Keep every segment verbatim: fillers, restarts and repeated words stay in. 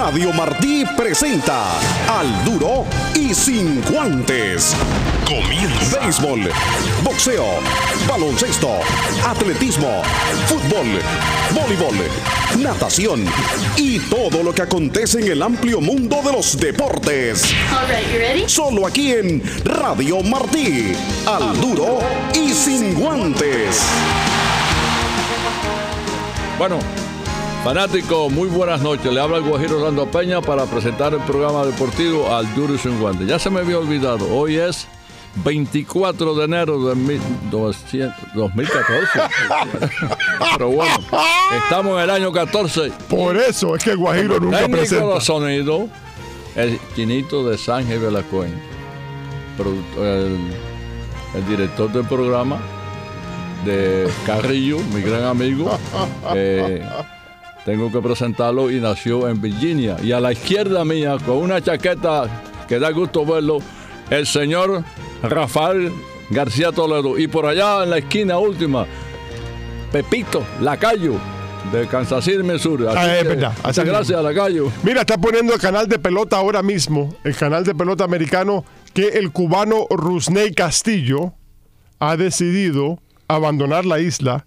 Radio Martí presenta Al Duro y Sin Guantes. Comienza. Béisbol, boxeo, baloncesto, atletismo, fútbol, voleibol, natación y todo lo que acontece en el amplio mundo de los deportes. All right, you ready? Solo aquí en Radio Martí. Al Duro y Sin Guantes. Bueno, fanático, muy buenas noches. Le habla el Guajiro Orlando Peña para presentar el programa deportivo Al Duro y Sin Guantes. Ya se me había olvidado, hoy es veinticuatro de enero de dos mil catorce. Pero bueno, estamos en el año catorce. Por eso es que el Guajiro nunca Técnico presenta. de sonido, el Chinito de Sánchez Belacoen. El, el director del programa de Carrillo, mi gran amigo. Eh, tengo que presentarlo y nació en Virginia. Y a la izquierda mía, con una chaqueta que da gusto verlo, el señor Rafael García Toledo. Y por allá en la esquina última, Pepito Lacayo, de Kansas City, Missouri. Así Ah, es que, verdad. muchas gracias, Lacayo. Mira, está poniendo el canal de pelota ahora mismo, el canal de pelota americano, que el cubano Rusney Castillo ha decidido abandonar la isla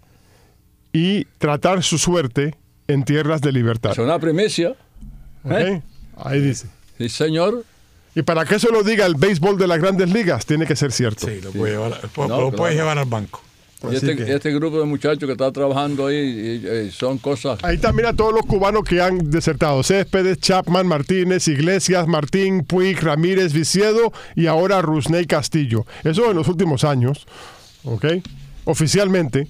y tratar su suerte en tierras de libertad. Es una primicia. ¿Ok? ¿Eh? Ahí dice. Sí, señor. Y para que eso lo diga el béisbol de las grandes ligas, tiene que ser cierto. Sí, lo puedes llevar, lo No, puedes claro. llevar al banco. Y este, que- este grupo de muchachos que está trabajando ahí y, y son cosas. Ahí está, mira todos los cubanos que han desertado. Céspedes, Chapman, Martínez, Iglesias, Martín, Puig, Ramírez, Viciedo y ahora Rusney Castillo. Eso en los últimos años, ¿ok? Oficialmente,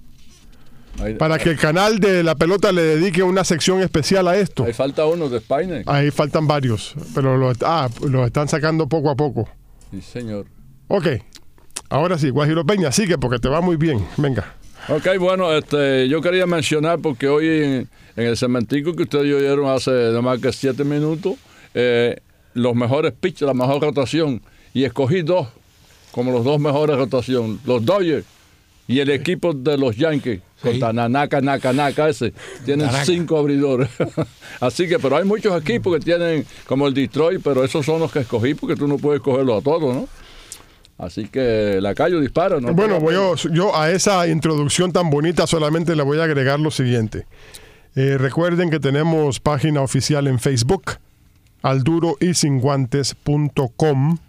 Ahí, para que el canal de la pelota le dedique una sección especial a esto. ahí falta uno de Spiner. Ahí faltan varios, pero los, ah, los están sacando poco a poco. Sí, señor. Ok, ahora sí, Guajiro Peña, sigue porque te va muy bien. Venga. Ok, bueno, este, yo quería mencionar porque hoy en, en el cementico que ustedes oyeron hace no más que siete minutos, eh, los mejores pitchers, la mejor rotación, y escogí dos como los dos mejores rotación, los Dodgers y el equipo de los Yankees, Sí. con Tanaka, Naka, Naka, ese, tienen Tanaka. cinco abridores. Así que, pero hay muchos equipos que tienen, como el Detroit, pero esos son los que escogí porque tú no puedes cogerlos a todos, ¿no? Así que Lacayo dispara, ¿no? Bueno, voy a- yo a esa introducción tan bonita solamente le voy a agregar lo siguiente. Eh, recuerden que tenemos página oficial en Facebook, alduro y sin guantes punto com.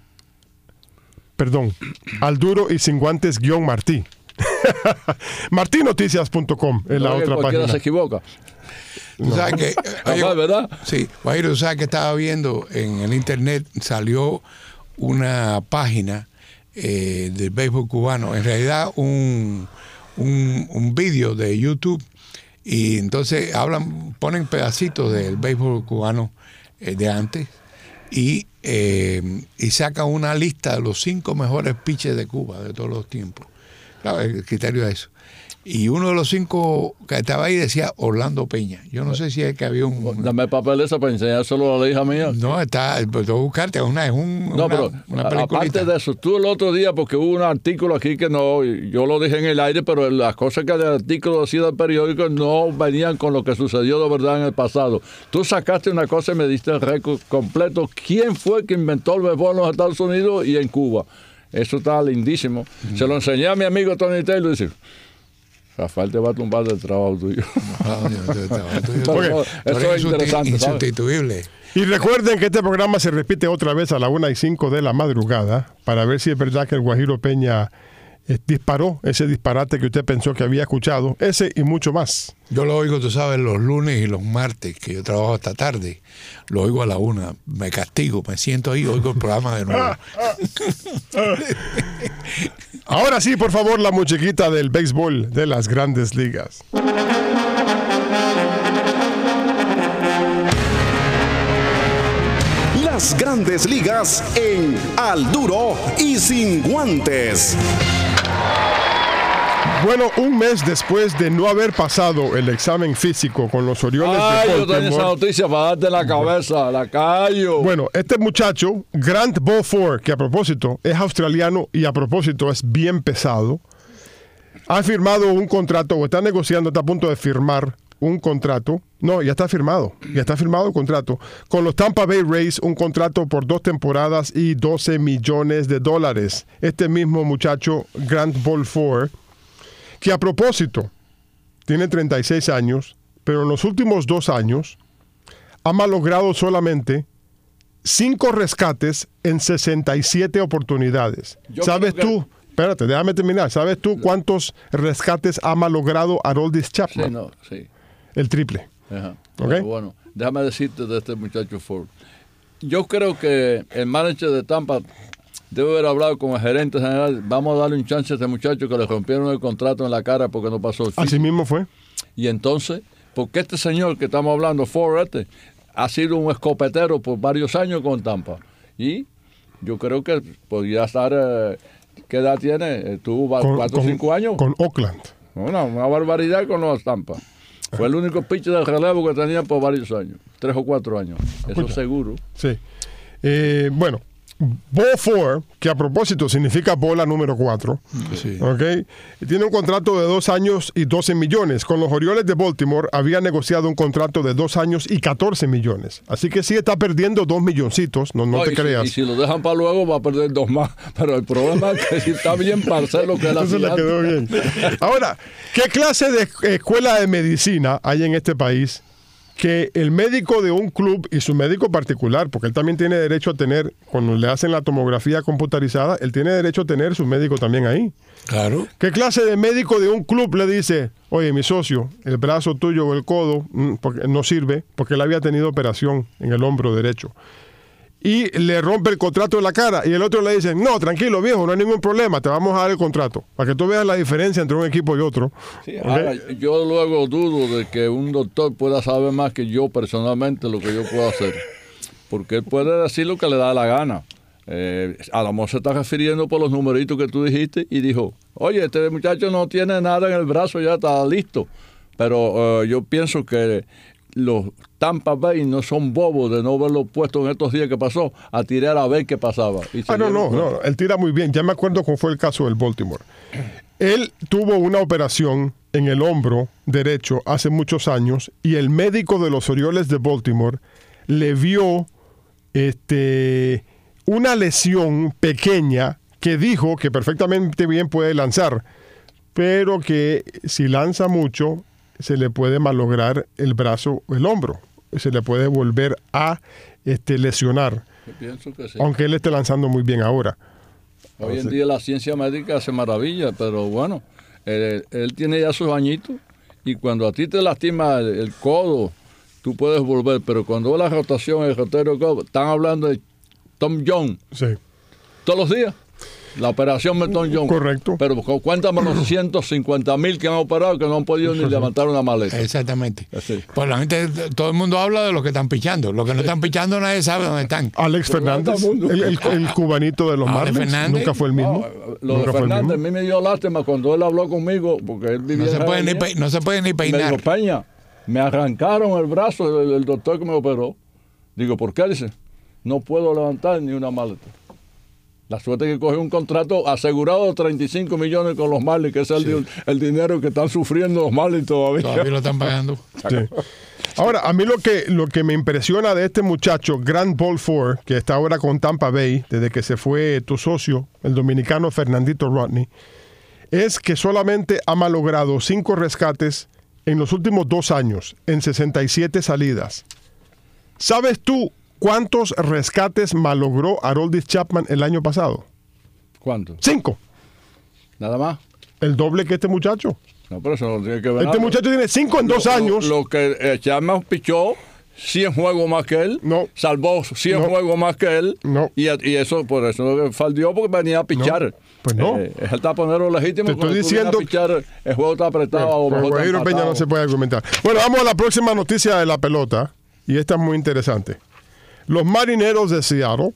Perdón, alduro y sin guantes guión Martí. martinoticias punto com es la No, que otra cualquiera página. se equivoca. Tú sabes que, oye, Capaz, ¿verdad? sí, Guajiro, tú sabes que estaba viendo en el internet, salió una página eh, del béisbol cubano, en realidad un, un, un vídeo de YouTube, y entonces hablan, ponen pedacitos del béisbol cubano eh, de antes, y, eh, y sacan una lista de los cinco mejores pitchers de Cuba de todos los tiempos. Claro, el criterio es eso. Y uno de los cinco que estaba ahí decía Orlando Peña. Yo no sé si es que había un... Dame el papel esa para enseñárselo a la hija mía. No, está, pues tengo que buscarte, es una, es un, No, una, pero una a- peliculita. aparte de eso, tú el otro día, porque hubo un artículo aquí que no, yo lo dije en el aire, pero las cosas que el artículo decía del periódico no venían con lo que sucedió de verdad en el pasado. Tú sacaste una cosa y me diste el récord completo. ¿Quién fue que inventó el béisbol en los Estados Unidos y en Cuba? Eso está lindísimo. Se lo enseñé a mi amigo Tony Taylor y dice, Rafael te va a tumbar del trabajo tuyo. Ah, no, tú- tú- tú- tú- Pero tú eso eres es interesante, ¿sabes? insustituible. Y recuerden que este programa se repite otra vez a la una y cinco de la madrugada para ver si es verdad que el Guajiro Peña eh, disparó ese disparate que usted pensó que había escuchado. Ese y mucho más. Yo lo oigo, tú sabes, los lunes y los martes, que yo trabajo hasta tarde. Lo oigo a la una. Me castigo, me siento ahí, oigo el programa de nuevo. Ahora sí, por favor, la muñequita del béisbol de las grandes ligas. Las grandes ligas en Al Duro y Sin Guantes. Bueno, un mes después de no haber pasado el examen físico con los Orioles Ay, de yo tenía esa Baltimore. noticia para darte la cabeza, Lacayo. Bueno, este muchacho, Grant Beaufort, que a propósito es australiano y a propósito es bien pesado, ha firmado un contrato o está negociando, está a punto de firmar un contrato. No, ya está firmado. Ya está firmado el contrato. Con los Tampa Bay Rays, un contrato por dos temporadas y doce millones de dólares. Este mismo muchacho, Grant Balfour, que a propósito, tiene treinta y seis años, pero en los últimos dos años ha malogrado solamente cinco rescates en sesenta y siete oportunidades. Yo ¿Sabes que... tú? Espérate, déjame terminar. ¿Sabes tú cuántos rescates ha malogrado Aroldis Chapman? Sí, no, sí. El triple. Ajá. ¿Okay? Bueno, déjame decirte de este muchacho Ford. Yo creo que el manager de Tampa debe haber hablado con el gerente general. Vamos a darle un chance a este muchacho que le rompieron el contrato en la cara porque no pasó el físico. Así mismo fue. Y entonces, porque este señor que estamos hablando, Ford, este, ha sido un escopetero por varios años con Tampa. Y yo creo que podría estar... Eh, ¿Qué edad tiene? ¿Tuvo cuatro o cinco años? Con Oakland. Una, una barbaridad con los Tampa. Fue el único pitcher de relevo que tenía por varios años. Tres o cuatro años. Eso Escucha. seguro. Sí. Eh, bueno, Ball four, que a propósito significa bola número cuatro, Sí. ¿okay? Tiene un contrato de dos años y doce millones. Con los Orioles de Baltimore había negociado un contrato de dos años y catorce millones. Así que sí está perdiendo dos milloncitos, no, no, no te y creas. Si, y si lo dejan para luego va a perder dos más. Pero el problema es que si está bien para hacer lo que él Entonces le quedó bien. Ahora, ¿qué clase de escuela de medicina hay en este país que el médico de un club y su médico particular, porque él también tiene derecho a tener, cuando le hacen la tomografía computarizada, él tiene derecho a tener su médico también ahí? Claro. ¿Qué clase de médico de un club le dice, oye, mi socio, el brazo tuyo o el codo mm, porque no sirve porque él había tenido operación en el hombro derecho? Y le rompe el contrato en la cara y el otro le dice, no, tranquilo viejo, no hay ningún problema, te vamos a dar el contrato, para que tú veas la diferencia entre un equipo y otro. Sí, ¿Okay? ahora, yo luego dudo de que un doctor pueda saber más que yo personalmente lo que yo puedo hacer, porque él puede decir lo que le da la gana. Eh, a lo mejor se está refiriendo por los numeritos que tú dijiste y dijo, oye, este muchacho no tiene nada en el brazo, ya está listo. Pero uh, yo pienso que los Tampa Bay no son bobos de no verlo puesto en estos días que pasó a tirar a ver qué pasaba. Y ah, no, no, no, él tira muy bien. Ya me acuerdo cómo fue el caso del Baltimore. Él tuvo una operación en el hombro derecho hace muchos años y el médico de los Orioles de Baltimore le vio este, una lesión pequeña que dijo que perfectamente bien puede lanzar, pero que si lanza mucho se le puede malograr el brazo o el hombro. Se le puede volver a este, lesionar. Yo pienso que sí. Aunque él esté lanzando muy bien ahora. Hoy en día la ciencia médica hace maravillas, pero bueno, él, él tiene ya sus añitos y cuando a ti te lastima el, el codo, tú puedes volver, pero cuando la rotación, el rotero, están hablando de Tom Jones. Sí. Todos los días. La operación de Tom Jones. Correcto. Pero cuéntame los ciento cincuenta mil que han operado que no han podido ni levantar una maleta. Exactamente. Así. Pues la gente, todo el mundo habla de los que están pichando. Los que no están pichando nadie sabe dónde están. Alex Fernández, el, el, el cubanito de los Alex Marlins, Fernández. nunca fue el mismo. No, lo de Fernández, a mí me dio lástima cuando él habló conmigo, porque él vivía No se, en puede ni, Jardinera. pe- no se puede ni Me dijo, peinar. Peña, me arrancaron el brazo el, el doctor que me operó. Digo, ¿por qué? Dice, no puedo levantar ni una maleta. La suerte que cogió un contrato asegurado de treinta y cinco millones con los Marlins, que es el, Sí. el dinero que están sufriendo los Marlins todavía. Todavía lo están pagando. Sí. Ahora, a mí lo que, lo que me impresiona de este muchacho, Grant Balfour, que está ahora con Tampa Bay, desde que se fue tu socio, el dominicano Fernandito Rodney, es que solamente ha malogrado cinco rescates en los últimos dos años, en sesenta y siete salidas. ¿Sabes tú cuántos rescates malogró Aroldis Chapman el año pasado? ¿Cuánto? Cinco. Nada más. El doble que este muchacho. No, pero eso no tiene que ver Este nada. muchacho tiene cinco en dos Lo- años. Lo, lo que eh, Chapman pichó, cien juegos más que él. No. Salvó cien No. juegos más que él. No. Y, y eso, por eso no faldió porque venía a pichar. No. Pues no. Eh, es el taponero legítimo. Te estoy cuando tú vienes diciendo- a pichar, el juego está apretado. o Con mejor está Guajiro Peña empatado. no se puede argumentar. Bueno, vamos a la próxima noticia de la pelota. Y esta es muy interesante. Los Marineros de Seattle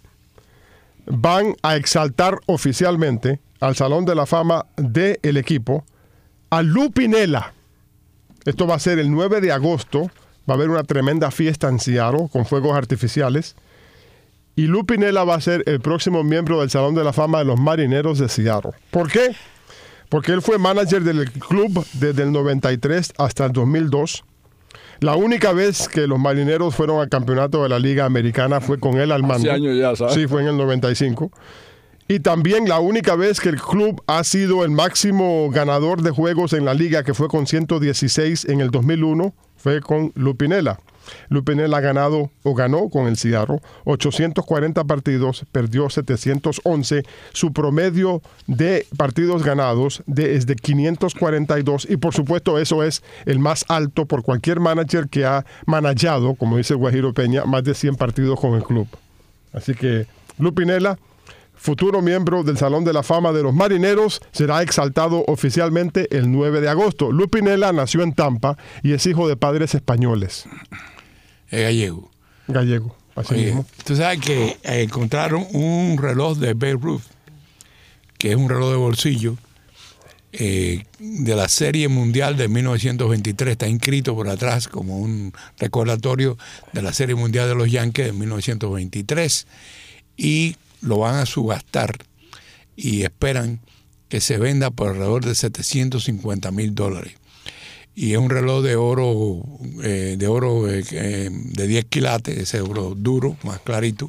van a exaltar oficialmente al Salón de la Fama del equipo a Lou Piniella. Esto va a ser el nueve de agosto. Va a haber una tremenda fiesta en Seattle con fuegos artificiales. Y Lou Piniella va a ser el próximo miembro del Salón de la Fama de los Marineros de Seattle. ¿Por qué? Porque él fue manager del club desde el noventa y tres hasta el dos mil dos. La única vez que los Marineros fueron al campeonato de la Liga Americana fue con él al mando. Hace años ya, ¿sabes? Sí, fue en el noventa y cinco. Y también la única vez que el club ha sido el máximo ganador de juegos en la liga, que fue con ciento dieciséis en el dos mil uno, fue con Lou Piniella. Lou Piniella ha ganado o ganó con el Seattle ochocientos cuarenta partidos, perdió setecientos once. Su promedio de partidos ganados de, es de quinientos cuarenta y dos, y por supuesto eso es el más alto por cualquier manager que ha manejado, como dice Guajiro Peña, más de cien partidos con el club. Así que Lou Piniella, futuro miembro del Salón de la Fama de los Marineros, será exaltado oficialmente el nueve de agosto. Lou Piniella nació en Tampa y es hijo de padres españoles. Es gallego. Gallego, así Oye, mismo. tú sabes que eh, encontraron un reloj de Babe Ruth, que es un reloj de bolsillo eh, de la Serie Mundial de mil novecientos veintitrés. Está inscrito por atrás como un recordatorio de la Serie Mundial de los Yankees de mil novecientos veintitrés. Y lo van a subastar y esperan que se venda por alrededor de setecientos cincuenta mil dólares. Y es un reloj de oro, eh, de oro eh, eh, de diez quilates, ese oro duro, más clarito,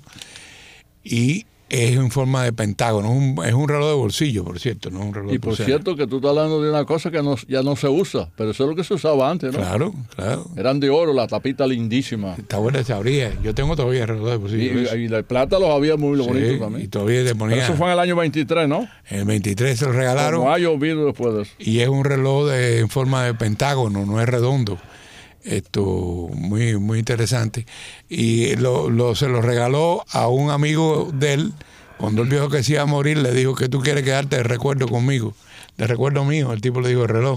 y es en forma de pentágono. Es un, es un reloj de bolsillo, por cierto, no es un reloj Y de por pulsera. cierto que tú estás hablando de una cosa que no, ya no se usa, pero eso es lo que se usaba antes, ¿no? Claro, claro. Eran de oro, la tapita lindísima. Está buena esa brilla. Yo tengo todavía el reloj de Y, bolsillo. y la plata los había muy Sí, bonitos y también. todavía te Pero ponía. eso fue en el año veintitrés, ¿no? En el veintitrés se lo regalaron. Como ha llovido después de eso. Y es un reloj de, en forma de pentágono, no es redondo. Esto muy muy interesante. Y lo, lo, se lo regaló a un amigo de él. Cuando el viejo que se iba a morir le dijo que tú quieres quedarte de recuerdo conmigo, de recuerdo mío. El tipo le dijo el reloj.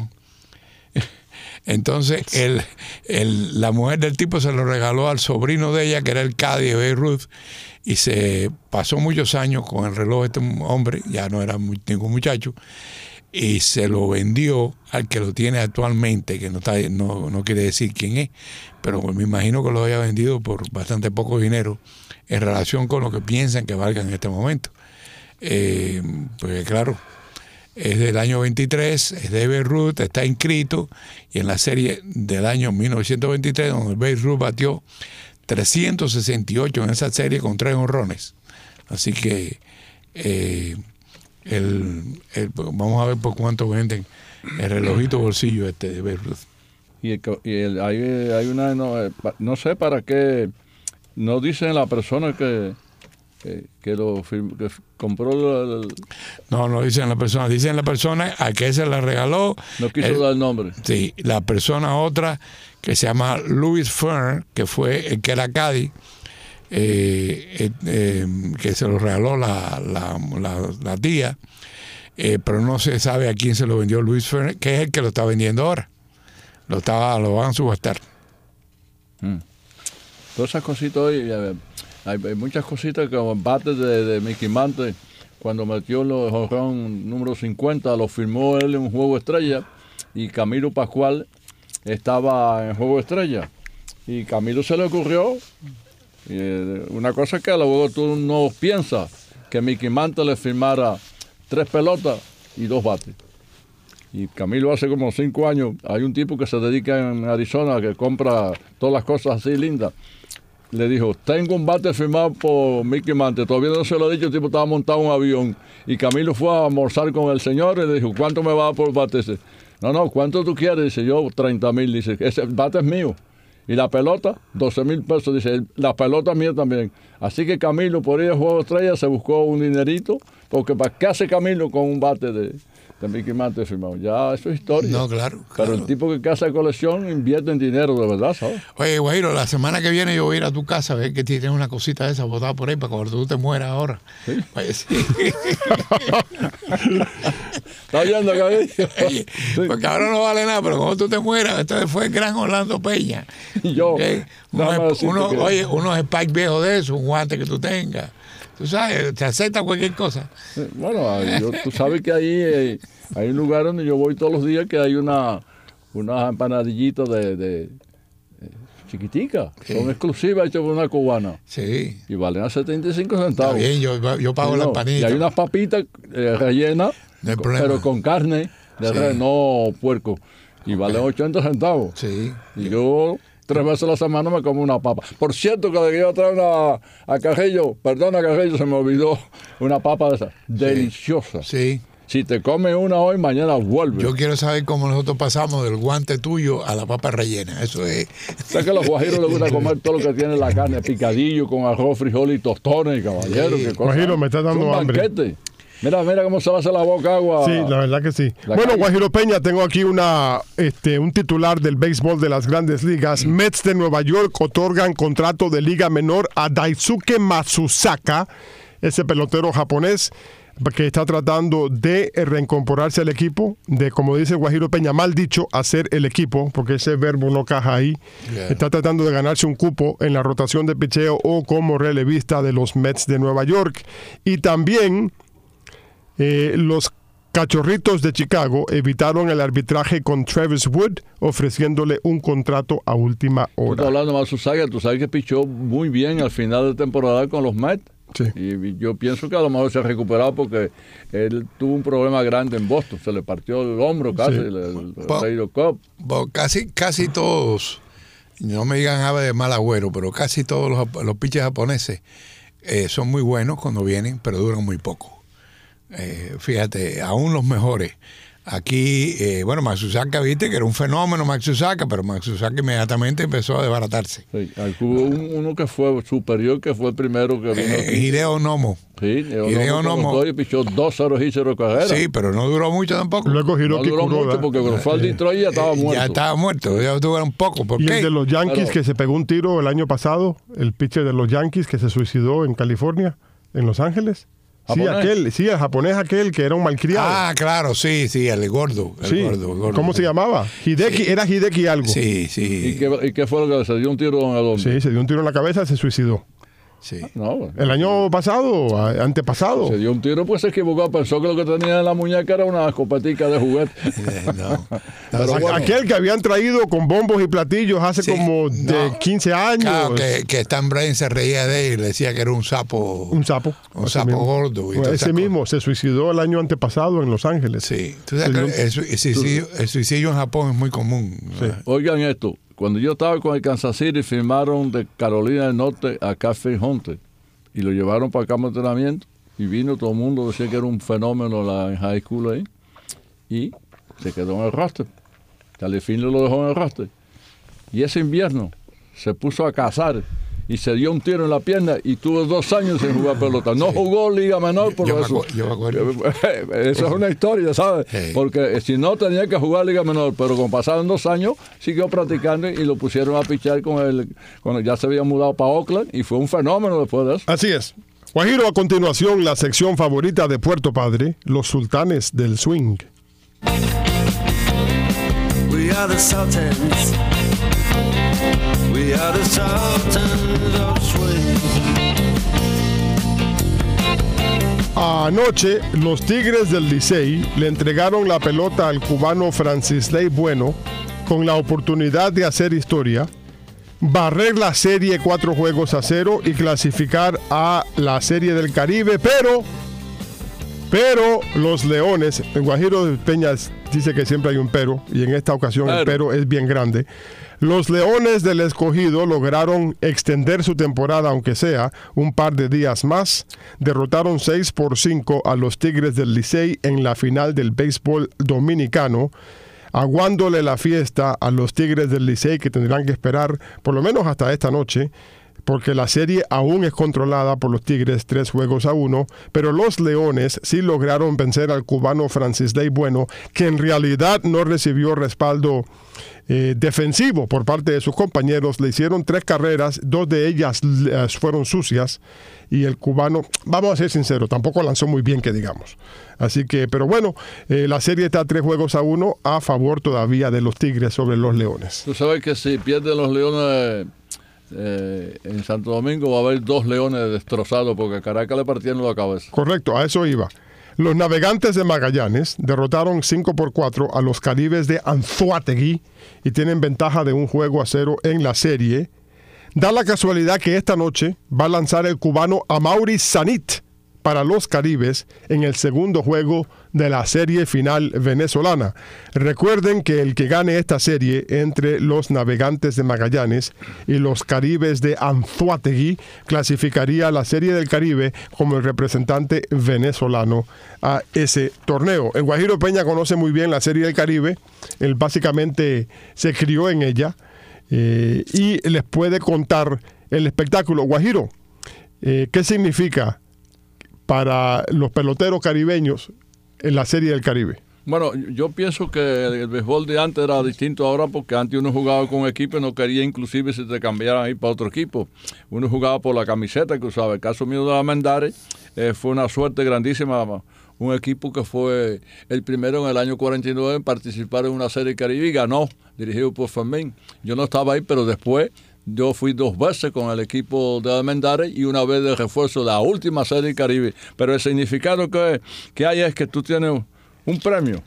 Entonces el, el, la mujer del tipo se lo regaló al sobrino de ella, que era el Caddy de Babe Ruth, y se pasó muchos años con el reloj este hombre, ya no era muy, ningún muchacho, y se lo vendió al que lo tiene actualmente, que no, está, no, no quiere decir quién es, pero me imagino que lo haya vendido por bastante poco dinero en relación con lo que piensan que valga en este momento. Eh, porque claro, es del año veintitrés, es de Babe Ruth, está inscrito, y en la serie del año mil novecientos veintitrés, donde Babe Ruth batió trescientos sesenta y ocho en esa serie con tres honrones. Así que eh, el, el, vamos a ver por cuánto venden el relojito bolsillo este de Babe Ruth. Y, el, y el, hay, hay una, no, no sé para qué, no dicen la persona que, que, que lo firmó, que compró el, el, No, no dicen la persona, dicen la persona a que se la regaló. no quiso el, dar el nombre. Sí, la persona otra que se llama Louis Fern, que fue el que era Caddy, eh, eh, eh, que se lo regaló la, la, la, la tía, eh, pero no se sabe a quién se lo vendió Louis Fern, que es el que lo está vendiendo ahora. Lo estaba, lo van a subastar. Mm. Todas esas cositas hoy, hay, hay muchas cositas como el bate de, de Mickey Mantle, cuando metió los jonrón número cincuenta, lo firmó él en un juego estrella, y Camilo Pascual estaba en juego estrella, y Camilo se le ocurrió, y, eh, una cosa que luego tú no piensas, que Mickey Mantle le firmara tres pelotas y dos bates. Y Camilo hace como cinco años, hay un tipo que se dedica en Arizona, que compra todas las cosas así lindas. Le dijo, tengo un bate firmado por Mickey Mantle. Todavía no se lo he dicho, el tipo estaba montado en un avión. Y Camilo fue a almorzar con el señor y le dijo, ¿cuánto me va a dar por el bate ese? No, no, ¿cuánto tú quieres? Dice, yo treinta mil. Dice, ese bate es mío. Y la pelota, doce mil pesos. Dice, la pelota es mía también. Así que Camilo, por ir al Juego Estrella, se buscó un dinerito, porque ¿para qué hace Camilo con un bate de, de Mickey Mantle firmado? Ya, eso es historia. No, claro, Pero claro. el tipo que hace colección invierte en dinero de verdad, ¿sabes? Oye, Guajiro, la semana que viene yo voy a ir a tu casa a ver que tienes una cosita de esa botada por ahí para cuando tú te mueras ahora. ¿Sí? Oye, sí. ¿Estás oyendo, Gaby? Oye, porque ahora no vale nada, pero cuando tú te mueras, este fue el gran Orlando Peña. Y yo, ¿Ok? déjame Uno, decirte uno- que- Oye, unos spikes viejos de eso, un guante que tú tengas. Tú sabes, te acepta cualquier cosa. Bueno, ahí yo- tú sabes que ahí eh, hay un lugar donde yo voy todos los días que hay una unas empanadillitas de, de, de chiquiticas, Sí. son exclusivas hechas por una cubana Sí. y valen a setenta y cinco Está centavos. bien, yo, yo pago Y la no, empanita. Y hay unas papitas eh, rellenas, No hay co- problema. pero con carne de Sí. res, no puerco, y valen ochenta centavos. Sí. Y yo Tres veces a la semana me como una papa. Por cierto, que le iba a traer una a Carrillo, perdona Carrillo, se me olvidó una papa de esa. Deliciosa. Sí. Si te comes una hoy, mañana vuelve. Yo quiero saber cómo nosotros pasamos del guante tuyo a la papa rellena. Eso es. Sé que a los guajiros les gusta comer todo lo que tiene la carne, picadillo, con arroz, frijoles y tostones, caballero. Sí. Qué cosa. Guajiro, me está dando Es un hambre. banquete. Mira, mira cómo se va a hacer la boca agua. Sí, la verdad que sí. La Bueno, calle. Guajiro Peña, tengo aquí una, este, un titular del béisbol de las Grandes Ligas. Mets de Nueva York otorgan contrato de liga menor a Daisuke Matsusaka, ese pelotero japonés que está tratando de reincorporarse al equipo, de, como dice Guajiro Peña, mal dicho, hacer el equipo, porque ese verbo no caja ahí. Yeah. Está tratando de ganarse un cupo en la rotación de picheo o como relevista de los Mets de Nueva York. Y también eh, los Cachorritos de Chicago evitaron el arbitraje con Travis Wood, ofreciéndole un contrato a última Tú estás hora. hablando de Matsusaka, tú sabes que pichó muy bien al final de temporada con los Mets. Sí. Y yo pienso que a lo mejor se ha recuperado porque él tuvo un problema grande en Boston. Se le partió el hombro casi, Sí. el, el Pa- Ryder Cup. Bo- Casi, casi todos, no me digan ave de mal agüero, pero casi todos los, jap- los pitchers japoneses eh, son muy buenos cuando vienen, pero duran muy poco. Eh, fíjate, aún los mejores. Aquí, eh, bueno, Matsusaka, viste que era un fenómeno Matsusaka, pero Matsusaka inmediatamente empezó a desbaratarse. Sí, aquí hubo un- uno que fue superior, que fue el primero que vino Eh, aquí. Hideo Nomo. Sí, Hideo Nomo. y pichó dos cero y cero carreras. Sí, pero no duró mucho tampoco. Luego No Hiroki duró Kuroda. mucho porque cuando fue al Detroit ya estaba Eh, muerto. Ya estaba muerto, ya duró un poco. ¿Por Y qué? el de los Yankees Claro. que se pegó un tiro el año pasado, el pitcher de los Yankees que se suicidó en California, en Los Ángeles. Sí, ¿Japonés? aquel, sí, el japonés aquel que era un malcriado. Ah, claro, sí, sí, el gordo. El sí. gordo, el gordo. ¿Cómo se llamaba? Hideki, era Hideki algo. Sí, sí. ¿Y qué, y qué fue lo que se dio un tiro en el hombro? Sí, se dio un tiro en la cabeza y se suicidó. sí. No, bueno. El año pasado, a- antepasado. Se dio un tiro, pues se equivocó. Pensó que lo que tenía en la muñeca era una escopetica de juguete. Eh, no. Pero A- bueno. Aquel que habían traído con bombos y platillos hace Sí, como de no. quince años. Claro, que, que Stan Brain se reía de él y le decía que era un sapo. Un sapo. Un Ese sapo mismo. gordo. y Bueno, todas ese esas mismo se suicidó el año antepasado en Los Ángeles. Sí. Tú sabes Se que dio- el, sui- el suicidio, el suicidio en Japón es muy común. ¿no? Sí. Oigan esto, cuando yo estaba con el Kansas City, firmaron de Carolina del Norte a Cafe Hunter y lo llevaron para el campo de entrenamiento y vino todo el mundo, decía que era un fenómeno la, en high school ahí y se quedó en el roster. Califino lo dejó en el roster. Y ese invierno se puso a cazar y se dio un tiro en la pierna y tuvo dos años sin jugar pelota. No jugó Liga Menor por Yo me eso. acu- yo me acuerdo. Eso es una historia, ¿sabes? Sí. Porque si no tenía que jugar Liga Menor, pero como pasaron dos años, siguió practicando y lo pusieron a pichar con el, cuando ya se había mudado para Oakland y fue un fenómeno después de eso. Así es. Guajiro, a continuación, la sección favorita de Puerto Padre, los sultanes del swing. We are the Sultans. We are the Sultans of Swing. Anoche, los Tigres del Licey le entregaron la pelota al cubano Francisley Bueno con la oportunidad de hacer historia, barrer la serie cuatro juegos a cero y clasificar a la Serie del Caribe, pero, pero los Leones, en Guajiro Peña dice que siempre hay un pero, y en esta ocasión el Pero. pero es bien grande. Los Leones del Escogido lograron extender su temporada, aunque sea un par de días más. Derrotaron seis por cinco a los Tigres del Licey en la final del béisbol dominicano, aguándole la fiesta a los Tigres del Licey, que tendrán que esperar por lo menos hasta esta noche, porque la serie aún es controlada por los Tigres tres juegos a uno, pero los Leones sí lograron vencer al cubano Francisley Bueno, que en realidad no recibió respaldo eh, defensivo por parte de sus compañeros. Le hicieron tres carreras, dos de ellas eh, fueron sucias, y el cubano, vamos a ser sinceros, tampoco lanzó muy bien, que digamos. Así que, pero bueno, eh, la serie está tres juegos a uno a favor todavía de los Tigres sobre los Leones. Tú sabes que si pierden los Leones eh, en Santo Domingo va a haber dos Leones destrozados porque a Caracas le partieron la cabeza. Correcto, a eso iba. Los Navegantes de Magallanes derrotaron cinco por cuatro a los Caribes de Anzoátegui y tienen ventaja de un juego a cero en la serie. Da la casualidad que esta noche va a lanzar el cubano Amaury Sanit para los Caribes en el segundo juego de la serie final venezolana. Recuerden que el que gane esta serie entre los Navegantes de Magallanes y los Caribes de Anzoátegui clasificaría a la Serie del Caribe como el representante venezolano a ese torneo. El Guajiro Peña conoce muy bien la Serie del Caribe, él básicamente se crió en ella eh, y les puede contar el espectáculo. Guajiro, eh, ¿qué significa para los peloteros caribeños en la Serie del Caribe? Bueno, yo pienso que el béisbol de antes era distinto ahora, porque antes uno jugaba con un equipo y no quería inclusive si te cambiaran ahí para otro equipo. Uno jugaba por la camiseta que usaba. El caso mío de Almendares eh, fue una suerte grandísima. Un equipo que fue el primero en el año cuarenta y nueve en participar en una Serie del Caribe y ganó, dirigido por Fermín. Yo no estaba ahí, pero después yo fui dos veces con el equipo de Almendares y una vez de refuerzo de la última Serie del Caribe. Pero el significado que, que hay es que tú tienes un premio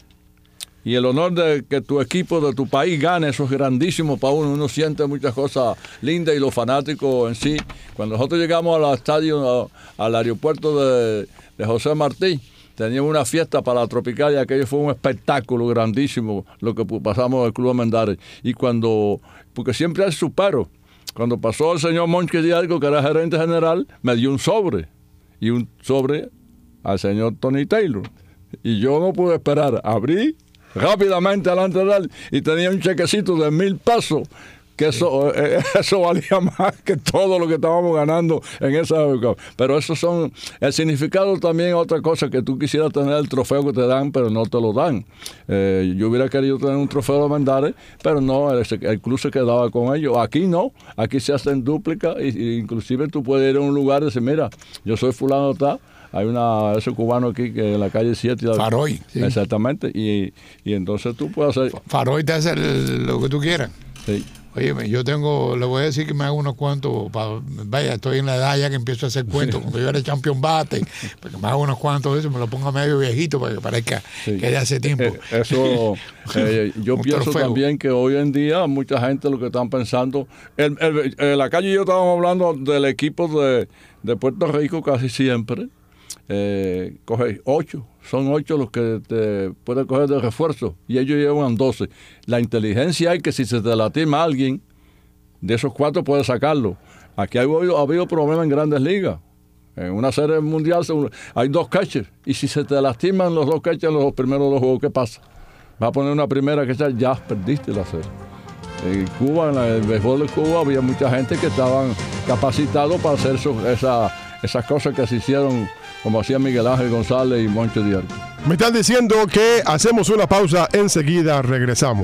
y el honor de que tu equipo de tu país gane. Eso es grandísimo para uno. Uno siente muchas cosas lindas y los fanáticos en sí. Cuando nosotros llegamos al estadio, al aeropuerto de, de José Martí, teníamos una fiesta para la Tropical y aquello fue un espectáculo grandísimo lo que pasamos del Club Almendares. Y cuando, porque siempre hay supero. Cuando pasó el señor Monchi Dialgo, que era gerente general, me dio un sobre. Y un sobre al señor Tony Taylor. Y yo no pude esperar. Abrí rápidamente delante de él y tenía un chequecito de mil pesos. Que eso, sí. eh, eso valía más que todo lo que estábamos ganando en esa época. Pero eso son... El significado también es otra cosa, que tú quisieras tener el trofeo que te dan, pero no te lo dan. Eh, yo hubiera querido tener un trofeo de Almendares, pero no, el, el club se quedaba con ellos. Aquí no, aquí se hacen dúplicas y, y inclusive tú puedes ir a un lugar y decir, mira, yo soy fulano tal. Hay una ese cubano aquí que en la calle siete. Faroy. Sí. Exactamente. Y, y entonces tú puedes hacer... Faroy te hace el, lo que tú quieras. Sí. Oye, yo tengo, le voy a decir que me hago unos cuantos, pa, vaya, estoy en la edad ya que empiezo a hacer cuentos, como yo era champion bate, porque me hago unos cuantos de eso, me lo pongo medio viejito para que parezca sí. que de hace tiempo. Eh, eso, eh, yo pienso trofeo. También que hoy en día mucha gente lo que están pensando, en, en, en la calle yo estábamos hablando del equipo de, de Puerto Rico casi siempre, eh, coge ocho. Son ocho los que te pueden coger de refuerzo y ellos llevan doce. La inteligencia es que si se te lastima a alguien, de esos cuatro puedes sacarlo. Aquí ha habido, ha habido problemas en grandes ligas. En una serie mundial hay dos catchers y si se te lastiman los dos catchers en los primeros dos juegos, ¿qué pasa? Vas a poner una primera que ya perdiste la serie. En Cuba, en el béisbol de Cuba, había mucha gente que estaban capacitados para hacer eso, esa, esas cosas que se hicieron, como hacía Miguel Ángel González y Moncho Dialgo. Me están diciendo que hacemos una pausa, enseguida regresamos.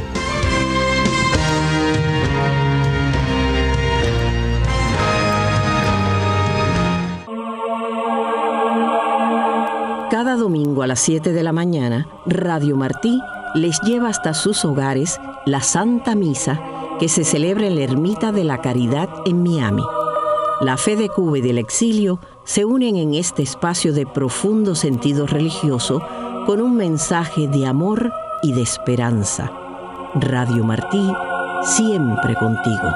Cada domingo a las siete de la mañana, Radio Martí les lleva hasta sus hogares la Santa Misa que se celebra en la Ermita de la Caridad en Miami. La fe de Cuba y del exilio se unen en este espacio de profundo sentido religioso con un mensaje de amor y de esperanza. Radio Martí, siempre contigo.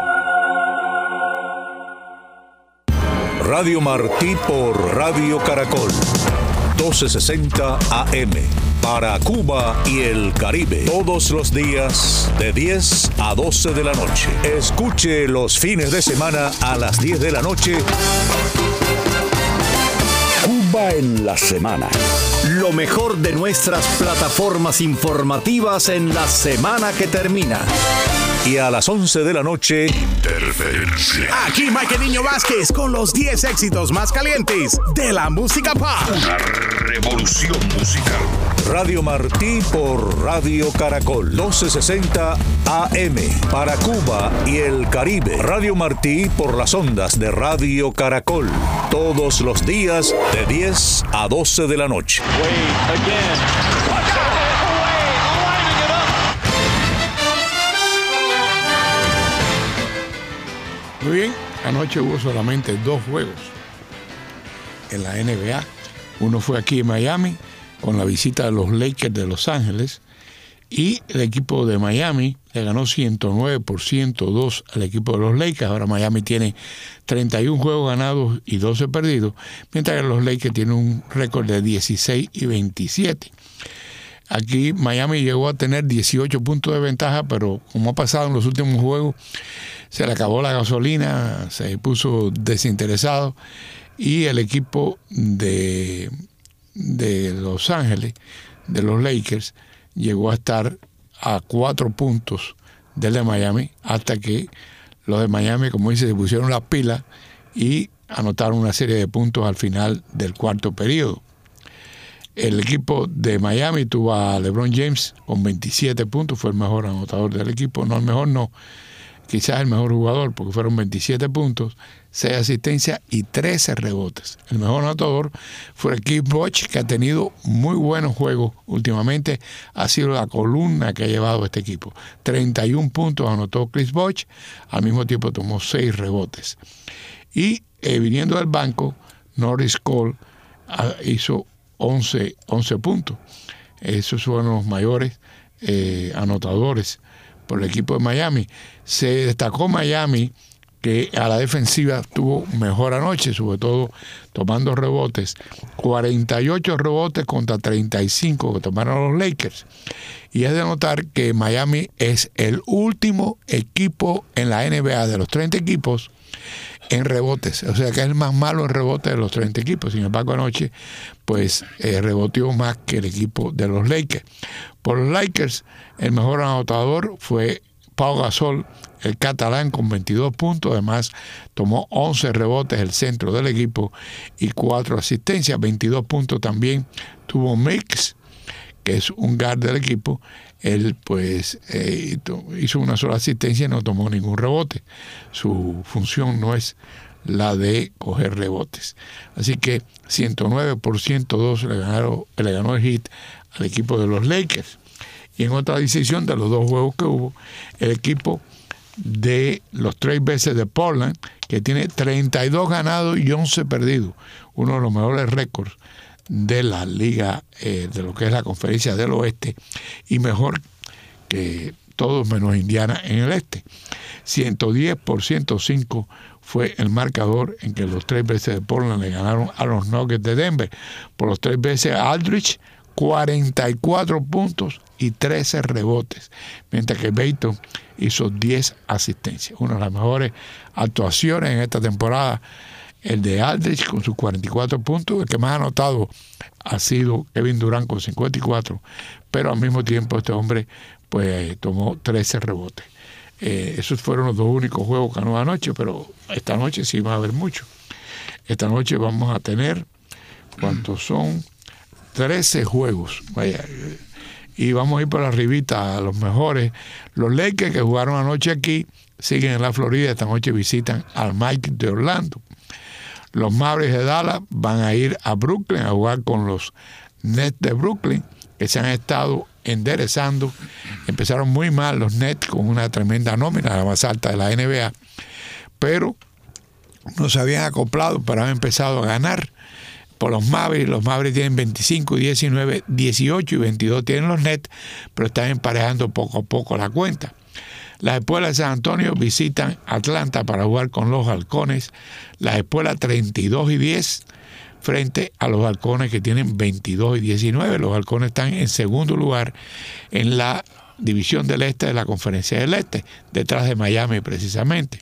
Radio Martí por Radio Caracol, doce sesenta A M, para Cuba y el Caribe, todos los días de diez a doce de la noche. Escuche los fines de semana a las diez de la noche. Cuba en la semana. Lo mejor de nuestras plataformas informativas en la semana que termina. Y a las once de la noche, Interferencia. Aquí Mike Niño Vázquez con los diez éxitos más calientes de la música pop. Una revolución musical. Radio Martí por Radio Caracol, doce sesenta A M, para Cuba y el Caribe. Radio Martí por las ondas de Radio Caracol, todos los días de diez a doce de la noche. Muy bien, anoche hubo solamente dos juegos en la N B A. Uno fue aquí en Miami, con la visita de los Lakers de Los Ángeles, Y el equipo de Miami le ganó ciento nueve por ciento dos al equipo de los Lakers. Ahora Miami tiene treinta y uno juegos ganados y doce perdidos, mientras que los Lakers tienen un récord de dieciséis y veintisiete. Aquí Miami llegó a tener dieciocho puntos de ventaja, pero como ha pasado en los últimos juegos, se le acabó la gasolina, se puso desinteresado y el equipo de, de Los Ángeles, de los Lakers, llegó a estar a cuatro puntos del de Miami, hasta que los de Miami, como dice, se pusieron las pilas y anotaron una serie de puntos al final del cuarto periodo. El equipo de Miami tuvo a LeBron James con veintisiete puntos, fue el mejor anotador del equipo, no el mejor no, quizás el mejor jugador, porque fueron veintisiete puntos, seis asistencias y trece rebotes. El mejor anotador fue Chris Bosh, que ha tenido muy buenos juegos últimamente, ha sido la columna que ha llevado este equipo. treinta y uno puntos anotó Chris Bosh, al mismo tiempo tomó seis rebotes. Y eh, viniendo del banco, Norris Cole ah, hizo once, once puntos. Esos fueron los mayores eh, anotadores por el equipo de Miami. Se destacó Miami, que a la defensiva tuvo mejor anoche, sobre todo tomando rebotes. cuarenta y ocho rebotes contra treinta y cinco que tomaron los Lakers. Y es de notar que Miami es el último equipo en la N B A de los treinta equipos en rebotes, o sea que es el más malo en rebotes de los treinta equipos. Sin embargo, anoche pues eh, reboteó más que el equipo de los Lakers. Por los Lakers, el mejor anotador fue Pau Gasol, el catalán, con veintidós puntos. Además, tomó once rebotes, el centro del equipo, y cuatro asistencias. veintidós puntos también tuvo Mix, que es un guard del equipo. Él pues eh, hizo una sola asistencia y no tomó ningún rebote. Su función no es la de coger rebotes. Así que ciento nueve por ciento dos le, ganaron, le ganó el Heat al equipo de los Lakers. Y en otra decisión de los dos juegos que hubo, el equipo de los Trail Blazers de Portland, que tiene treinta y dos ganados y once perdidos, uno de los mejores récords de la liga, eh, de lo que es la conferencia del oeste, y mejor que todos menos Indiana en el este. ciento diez por ciento cinco fue el marcador en que los tres veces de Portland le ganaron a los Nuggets de Denver. Por los tres veces Aldridge, cuarenta y cuatro puntos y trece rebotes, mientras que Bayton hizo diez asistencias. Una de las mejores actuaciones en esta temporada, el de Aldridge con sus cuarenta y cuatro puntos. El que más ha anotado ha sido Kevin Durant con cincuenta y cuatro, pero al mismo tiempo este hombre pues tomó trece rebotes. Eh, esos fueron los dos únicos juegos que ganó anoche, pero esta noche sí va a haber mucho. Esta noche vamos a tener, ¿cuántos son? trece juegos. Vaya, y vamos a ir por arribita a los mejores. Los Lakers, que jugaron anoche aquí, siguen en la Florida. Esta noche visitan al Magic de Orlando. Los Mavericks de Dallas van a ir a Brooklyn a jugar con los Nets de Brooklyn, que se han estado enderezando. Empezaron muy mal los Nets, con una tremenda nómina, la más alta de la N B A, pero no se habían acoplado, pero han empezado a ganar. Por los Mavericks, los Mavericks tienen veinticinco, diecinueve, dieciocho y veintidós tienen los Nets, pero están emparejando poco a poco la cuenta. Las espuelas de San Antonio visitan Atlanta para jugar con los Halcones. Las espuelas treinta y dos y diez frente a los Halcones, que tienen veintidós y diecinueve. Los Halcones están en segundo lugar en la división del este de la Conferencia del Este, detrás de Miami precisamente.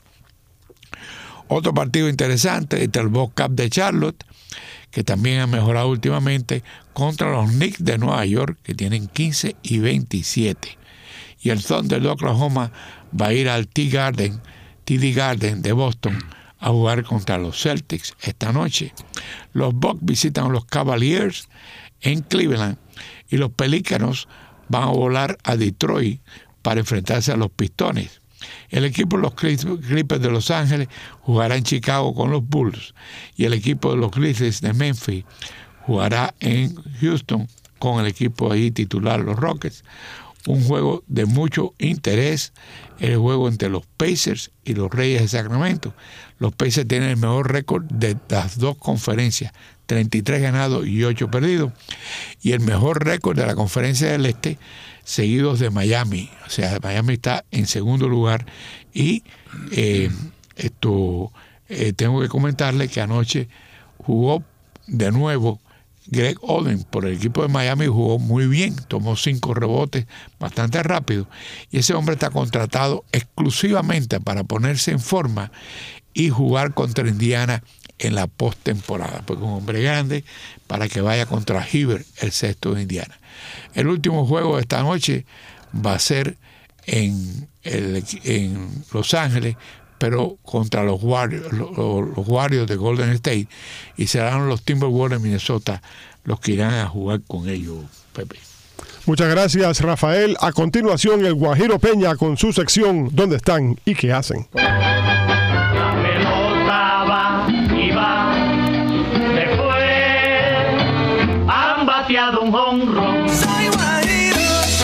Otro partido interesante entre el Bobcats de Charlotte, que también han mejorado últimamente, contra los Knicks de Nueva York, que tienen quince y veintisiete. Y el Thunder de Oklahoma va a ir al T D Garden, T D Garden de Boston a jugar contra los Celtics esta noche. Los Bucks visitan a los Cavaliers en Cleveland y los Pelícanos van a volar a Detroit para enfrentarse a los Pistones. El equipo de los Clippers de Los Ángeles jugará en Chicago con los Bulls y el equipo de los Grizzlies de Memphis jugará en Houston con el equipo ahí titular, los Rockets. Un juego de mucho interés, el juego entre los Pacers y los Reyes de Sacramento. Los Pacers tienen el mejor récord de las dos conferencias, treinta y tres ganados y ocho perdidos. Y el mejor récord de la Conferencia del Este, seguidos de Miami. O sea, Miami está en segundo lugar. Y eh, esto eh, tengo que comentarle que anoche jugó de nuevo Greg Oden por el equipo de Miami, jugó muy bien, tomó cinco rebotes bastante rápido, y ese hombre está contratado exclusivamente para ponerse en forma y jugar contra Indiana en la postemporada, porque es un hombre grande para que vaya contra Hibbert, el sexto de Indiana. El último juego de esta noche va a ser en, el, en Los Ángeles, pero contra los Warriors, los, los Warriors de Golden State, y serán los Timberwolves de Minnesota los que irán a jugar con ellos, Pepe. Muchas gracias, Rafael. A continuación, el Guajiro Peña con su sección ¿Dónde están y qué hacen? La pelota va y va, después han bateado un jonrón. Soy Guajiro.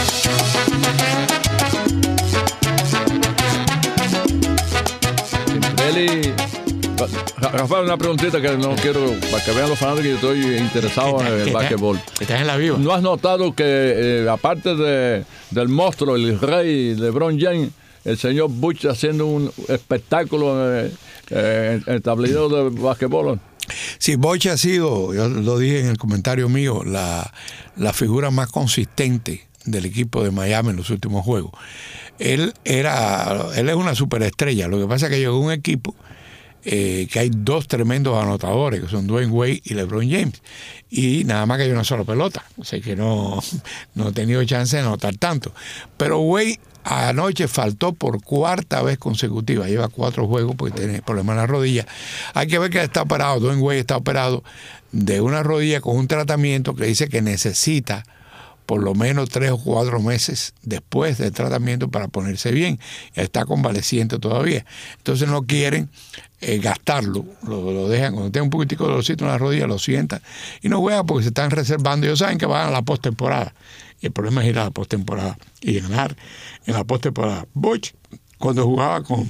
Eli, Rafael, una preguntita que no quiero, para que vean los fanáticos que yo estoy interesado en el básquetbol. Estás en la viva. ¿No has notado que, eh, aparte de, del monstruo, el rey LeBron James, el señor Butch haciendo un espectáculo en, eh, en el tablero de básquetbol? Sí, Butch ha sido, yo lo dije en el comentario mío, la, la figura más consistente del equipo de Miami en los últimos juegos. Él era, él es una superestrella. Lo que pasa es que llegó un equipo eh, que hay dos tremendos anotadores, que son Dwayne Wade y LeBron James, y nada más que hay una sola pelota. O sea que no, no he tenido chance de anotar tanto. Pero Wade anoche faltó por cuarta vez consecutiva. Lleva cuatro juegos porque tiene problemas en la rodilla. Hay que ver que está operado. Dwayne Wade está operado de una rodilla con un tratamiento que dice que necesita por lo menos tres o cuatro meses después del tratamiento para ponerse bien. Está convaleciente todavía. Entonces no quieren eh, gastarlo. Lo, lo dejan, cuando tiene un poquitico de dolorcito en la rodilla, lo sientan y no juegan porque se están reservando. Ellos saben que van a la postemporada. Y el problema es ir a la postemporada y ganar en la postemporada. Butch, cuando jugaba con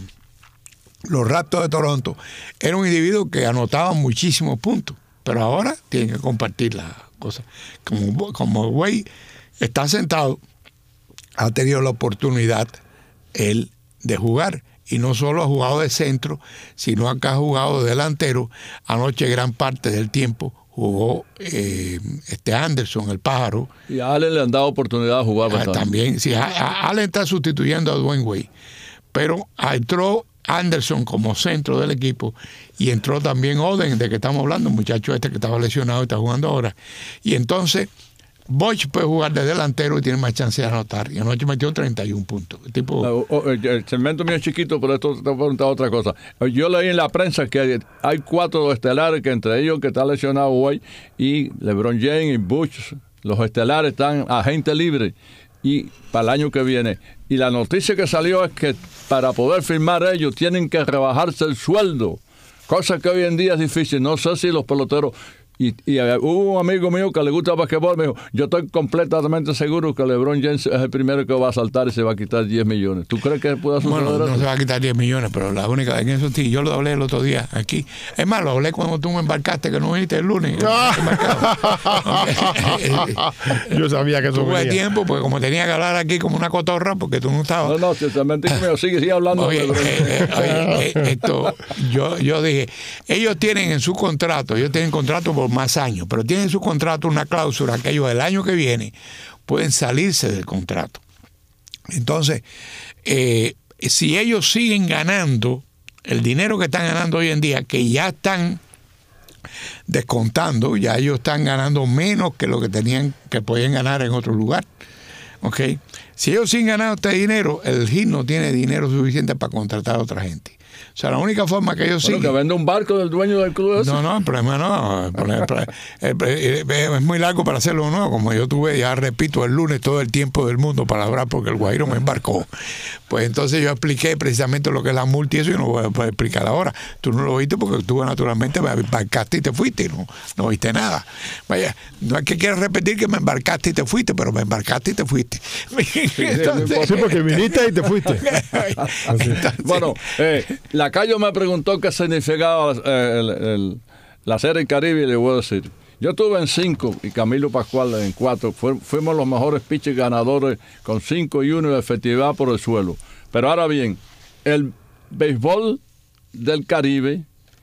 los Raptors de Toronto, era un individuo que anotaba muchísimos puntos, pero ahora tiene que compartir las cosas. Como, como Wade está sentado, ha tenido la oportunidad él de jugar, y no solo ha jugado de centro, sino que ha jugado de delantero. Anoche gran parte del tiempo jugó eh, este Anderson, el pájaro. Y a Allen le han dado oportunidad de jugar bastante. Ah, también, sí, a, a Allen está sustituyendo a Dwayne Wade, pero entró Anderson como centro del equipo, y entró también Oden, de que estamos hablando, un muchacho este que estaba lesionado y está jugando ahora. Y entonces Butch puede jugar de delantero y tiene más chance de anotar. Y anoche metió treinta y un puntos. El, tipo... el segmento mío es chiquito, pero esto te voy a preguntar otra cosa. Yo leí en la prensa que hay cuatro estelares, que entre ellos que está lesionado Wade y LeBron James y Butch, los estelares están a gente libre y para el año que viene. Y la noticia que salió es que para poder firmar ellos tienen que rebajarse el sueldo, cosa que hoy en día es difícil. No sé si los peloteros... Y, y uh, hubo un amigo mío que le gusta el basquetbol, me dijo, yo estoy completamente seguro que LeBron James es el primero que va a saltar y se va a quitar diez millones. ¿Tú crees que pueda suceder? Bueno, no eso? se va a quitar diez millones, pero la única, en eso sí, yo lo hablé el otro día aquí. Es más, lo hablé cuando tú me embarcaste, que no viniste el lunes. Yo sabía que eso tuve venía. tiempo, porque como tenía que hablar aquí como una cotorra, porque tú no estabas. No, no, ciertamente conmigo, sigue, sigue hablando. Oye, de eh, eh, oye eh, esto, yo, yo dije, ellos tienen en su contrato, ellos tienen contrato por más años, pero tienen en su contrato una cláusula que ellos el año que viene pueden salirse del contrato. Entonces, eh, si ellos siguen ganando el dinero que están ganando hoy en día, que ya están descontando, ya ellos están ganando menos que lo que tenían, que podían ganar en otro lugar. ¿Okay? Si ellos siguen ganando este dinero, el Heat no tiene dinero suficiente para contratar a otra gente. O sea, la única forma que ellos bueno, siguen... que vende un barco del dueño del club ese. No, no, el problema no. El problema, el problema, es muy largo para hacerlo nuevo. Como yo tuve, ya repito, el lunes todo el tiempo del mundo para hablar porque el Guajiro me embarcó. Pues entonces yo expliqué precisamente lo que es la multa y eso, y no voy a poder explicar ahora. Tú no lo viste porque tú naturalmente me embarcaste y te fuiste. No, no viste nada. Vaya, no es que quieras repetir que me embarcaste y te fuiste, pero me embarcaste y te fuiste. Entonces, sí, porque viniste y te fuiste. Entonces, bueno, eh, Lacayo me preguntó qué significaba eh, el, el, la serie Caribe y le voy a decir. Yo estuve en cinco y Camilo Pascual en cuatro. Fu- fuimos los mejores pitchers ganadores con cinco y uno de efectividad por el suelo. Pero ahora bien, el béisbol del Caribe,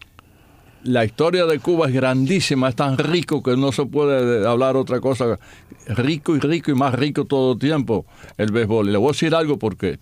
la historia de Cuba es grandísima, es tan rico que no se puede hablar otra cosa. Rico y rico y más rico todo el tiempo el béisbol. Y le voy a decir algo porque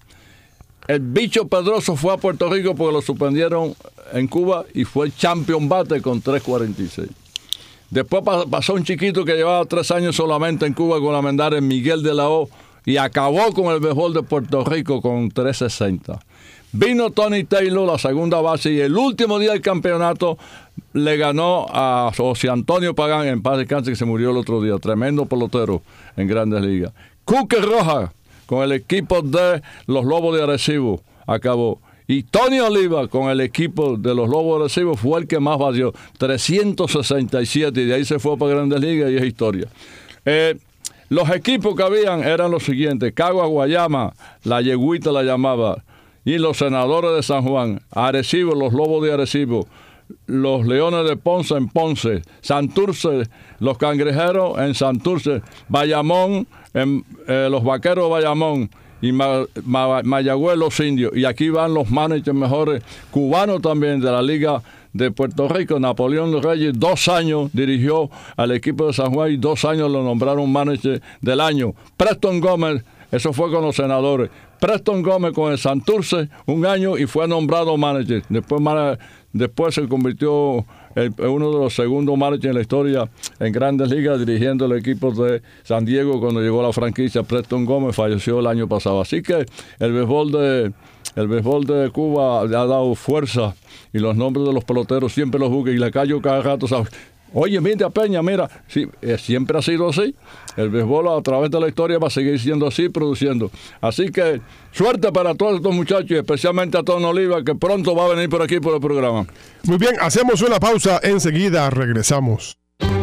el bicho Pedroso fue a Puerto Rico porque lo suspendieron en Cuba y fue el champion bate con tres cuarenta y seis. Después pasó un chiquito que llevaba tres años solamente en Cuba con la Mendara, Miguel de la O, y acabó con el béisbol de Puerto Rico con tres sesenta. Vino Tony Taylor, la segunda base, y el último día del campeonato le ganó a José Antonio Pagán, en paz descanse, que se murió el otro día. Tremendo pelotero en Grandes Ligas. Cuque Rojas, con el equipo de los Lobos de Arecibo, acabó. Y Tony Oliva, con el equipo de los Lobos de Arecibo, fue el que más batió, trescientos sesenta y siete, y de ahí se fue para Grandes Ligas y es historia. Eh, los equipos que habían eran los siguientes: Cagua, Guayama, la Yeguita la llamaba, y los Senadores de San Juan, Arecibo, los Lobos de Arecibo, los Leones de Ponce en Ponce, Santurce, los Cangrejeros en Santurce, Bayamón, en, eh, los Vaqueros de Bayamón, y Ma, Ma, Mayagüez, los Indios. Y aquí van los managers mejores cubanos también de la Liga de Puerto Rico. Napoleón Reyes, dos años dirigió al equipo de San Juan y dos años lo nombraron manager del año. Preston Gómez, eso fue con los Senadores. Preston Gómez con el Santurce un año y fue nombrado manager. Después, después se convirtió en uno de los segundos managers en la historia en Grandes Ligas, dirigiendo el equipo de San Diego cuando llegó la franquicia. Preston Gómez falleció el año pasado. Así que el béisbol de, el béisbol de Cuba le ha dado fuerza y los nombres de los peloteros siempre los buscan y le callo cada rato, ¿sabes? Oye, mira, Peña, mira, sí, eh, siempre ha sido así. El béisbol a través de la historia va a seguir siendo así, produciendo. Así que suerte para todos estos muchachos y especialmente a Tony Oliva, que pronto va a venir por aquí por el programa. Muy bien, hacemos una pausa, enseguida regresamos.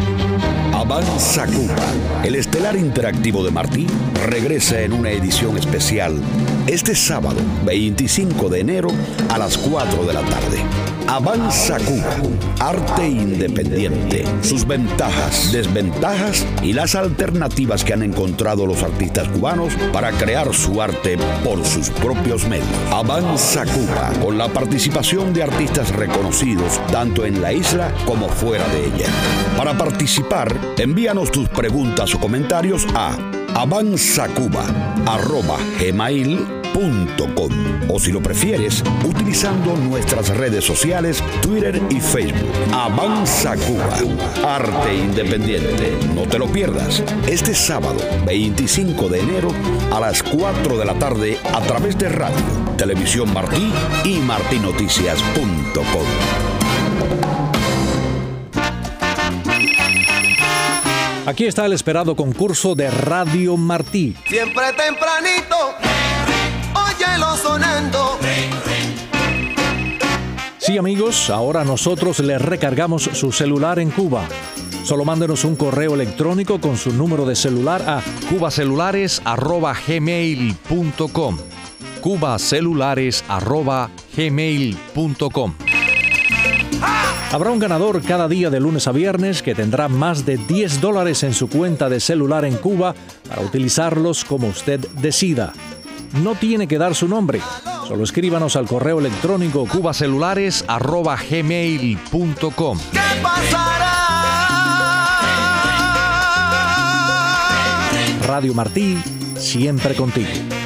Avanza Cuba. El estelar interactivo de Martí regresa en una edición especial este sábado, veinticinco de enero, a las cuatro de la tarde. Avanza Cuba. Arte independiente. Sus ventajas, desventajas y las alternativas que han encontrado los artistas cubanos para crear su arte por sus propios medios. Avanza Cuba, con la participación de artistas reconocidos tanto en la isla como fuera de ella. Para participar, envíanos tus preguntas o comentarios a avanzacuba arroba gmail punto com o si lo prefieres, utilizando nuestras redes sociales, Twitter y Facebook. Avanza Cuba, arte independiente. No te lo pierdas. Este sábado, veinticinco de enero, a las cuatro de la tarde, a través de radio, Televisión Martí y martinoticias punto com. Aquí está el esperado concurso de Radio Martí. Siempre tempranito, óyelo sonando. Sí, amigos, ahora nosotros les recargamos su celular en Cuba. Solo mándenos un correo electrónico con su número de celular a cubacelulares arroba gmail punto com. cubacelulares arroba gmail punto com. Habrá un ganador cada día de lunes a viernes que tendrá más de diez dólares en su cuenta de celular en Cuba para utilizarlos como usted decida. No tiene que dar su nombre. Solo escríbanos al correo electrónico cubacelulares arroba gmail punto com. ¿Qué pasará? Radio Martí, siempre contigo.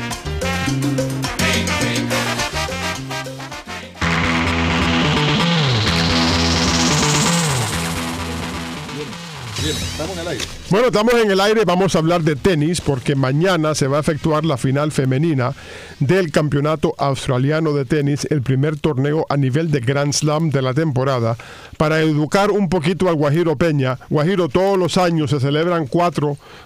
Estamos en el aire. Bueno, estamos en el aire, vamos a hablar de tenis porque mañana se va a efectuar la final femenina del Campeonato Australiano de Tenis, el primer torneo a nivel de Grand Slam de la temporada. Para educar un poquito al Guajiro Peña, Guajiro, todos los años se celebran cuatro,